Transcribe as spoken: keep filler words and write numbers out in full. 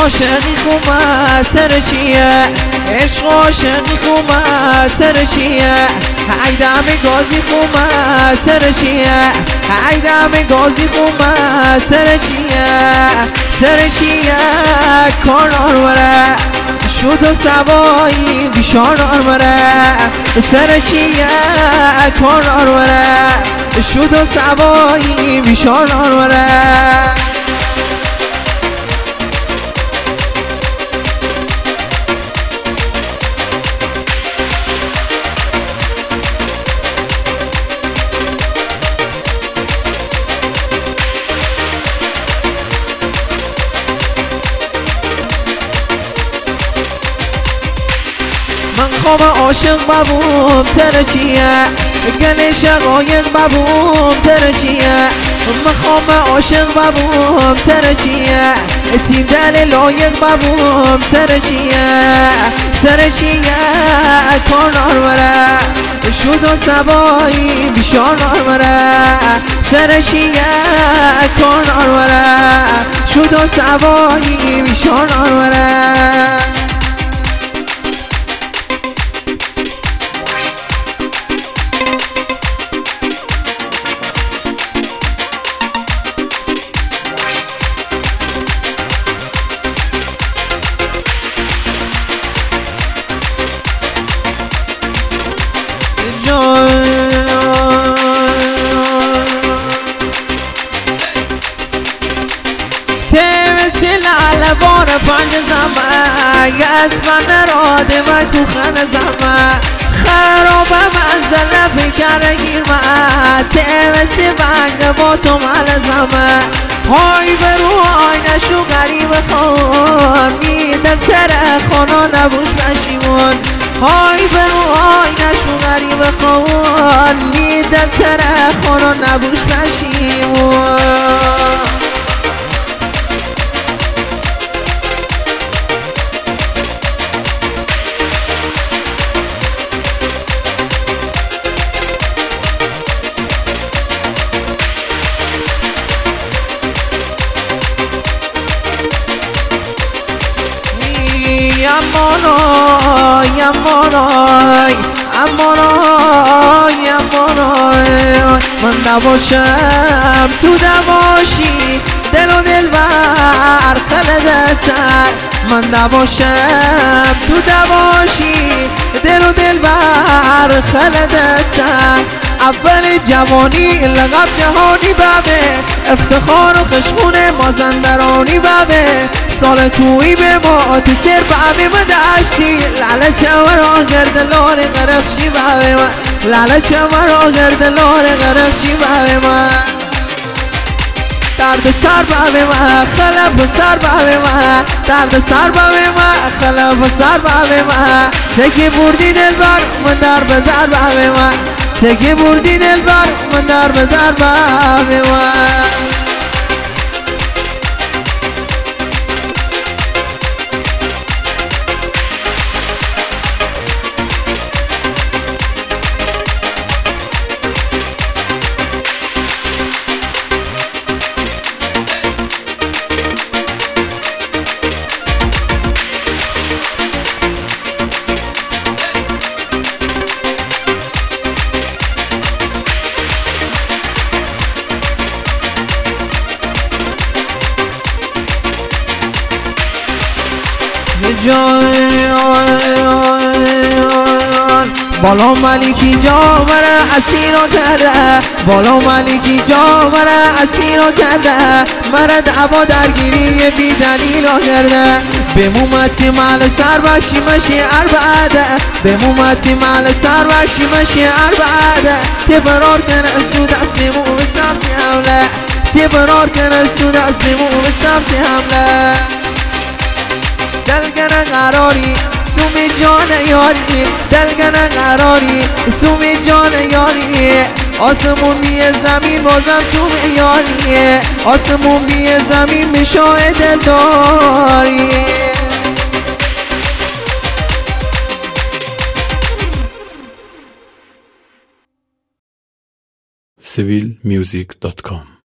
عاشقی خومت سرشیه عشق عاشقی خومت سرشیه ای دم گازی خومت سرشیه ای دم گازی خومت سرشیه سرشیه کانار وره شد و سوایی بیشانار وره سرشیه کانار وره شد و سوایی بیشانار وره من خواب عاشق ببوم ترشیه گل شقایق ببوم ترشیه من خواب عاشق ببوم ترشیه تی دل لایق ببوم ترشیه ترشیه کانار وره شد و سوایی بیشانار وره ترشیه کانار وره شد و سوایی بیشانار وره بار پنج زمان اسمن راده و تو خن زمان خراب منزل بکر گیرمه تیوسی بنگ با تو مال زمان های برو های نشو غریب خون میدن سر خانا نبوش بشیمون های برو های نشو غریب خون میدن سر خانا نبوش بشیمون امانای امانای امانای امانای من نباشم تو نباشی دل و دلبر خلدتر من نباشم تو نباشی دل و دلبر خلدتر اول جوانی لقب جهانی بابه افتخار و خشمون مازندرانی بابه سال کوی به ما تسر بابه مداشتی لاله چمرا گرد لار غرقشی بابه من لاله چمرا گرد لار غرقشی بابه من درد سر بابه من خلب سر بابه من درد سر بابه من خلب سر بابه من تکی بردی دلبر من در به در بابه من تکی بردی دلبر من در به در بابه من بالا ملیکی جا مرا اسیرا کرده بالا ملیکی جا مرا اسیرا کرده مرا دعوا درگیری بی دلیل کرده به مومتی مال سر بخشی مشی اربعده به مومتی مال سر بخشی مشی اربعده تبرار کن از شود از بیمو به سمت حمله تبرار کن از شود از بیمو به سمت حمله دلگنه قراری سومی جان یاری دلگنه قراری سومی جان یاری آسمون بیه زمین بازم تو یاری آسمون بیه زمین مشاهده داری سیویل میوزیک دات کام